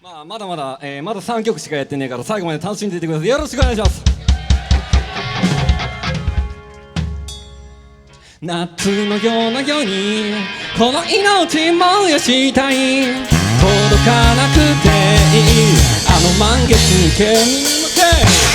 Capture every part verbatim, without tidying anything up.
まあ、まだまだ、えー、まださんきょくしかやってねえから最後まで楽しんでいってください。よろしくお願いします。夏の夜のようにこの命燃やしたい、届かなくていいあの満月に煙に向け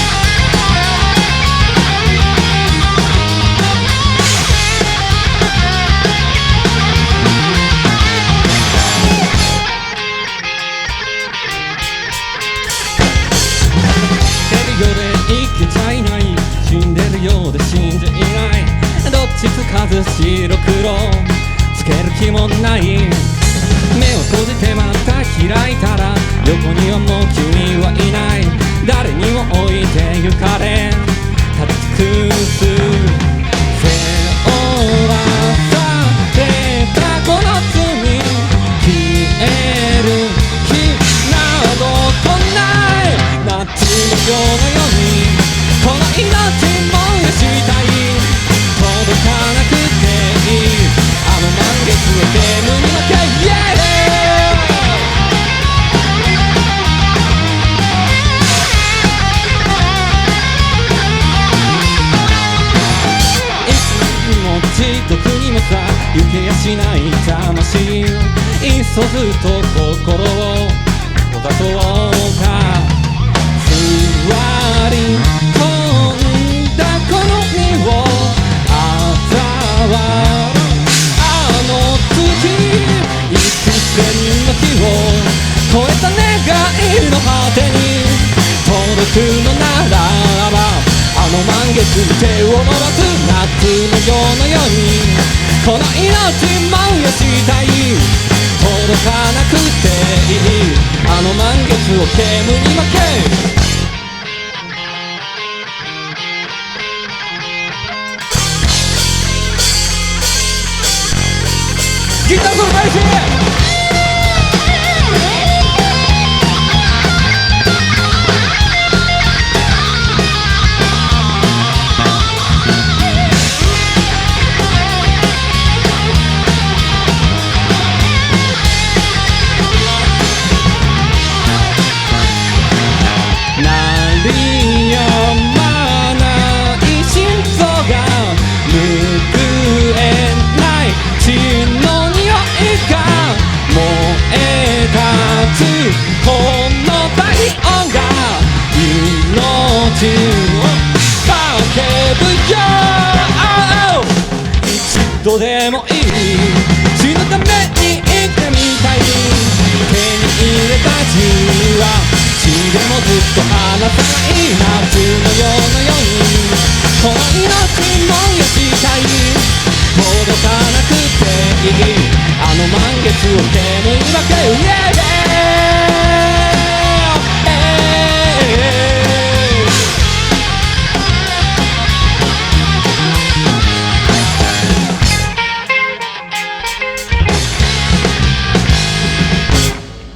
生きちゃいない、死んでるようで死んじゃいない、どっちつかず白黒つける気もない、目を閉じてまた開いたら横にはもう君はいない、誰にも置いてゆかれ立ち尽くす背負わされたこの罪、消える日など来ない、夏のような夜にこの命燃やしたい、届かなくていいあの満月の煙に負け、yeah! いつにも地獄にもさ行けやしない魂、いっそずっと心を閉ざそうか、座り込んだこの身を嘲笑うあの月、幾千の日を越えた願いの果てに届くのならば、あの満月に手を伸ばす、夏の夜のようにこの命燃やしたい、届かなくていいあの満月を煙に負け、ギターソロ開始。鳴りやまない心臓が拭えない血の匂いが燃え立つこの体温が命を叫ぶよ、一度でもいい死ぬために生きてみたい、手に入れた自由は血でもずっと離さない、夏の夜のようにこの命燃やしたい、届かなくていいあの満月を手に分け、yeah!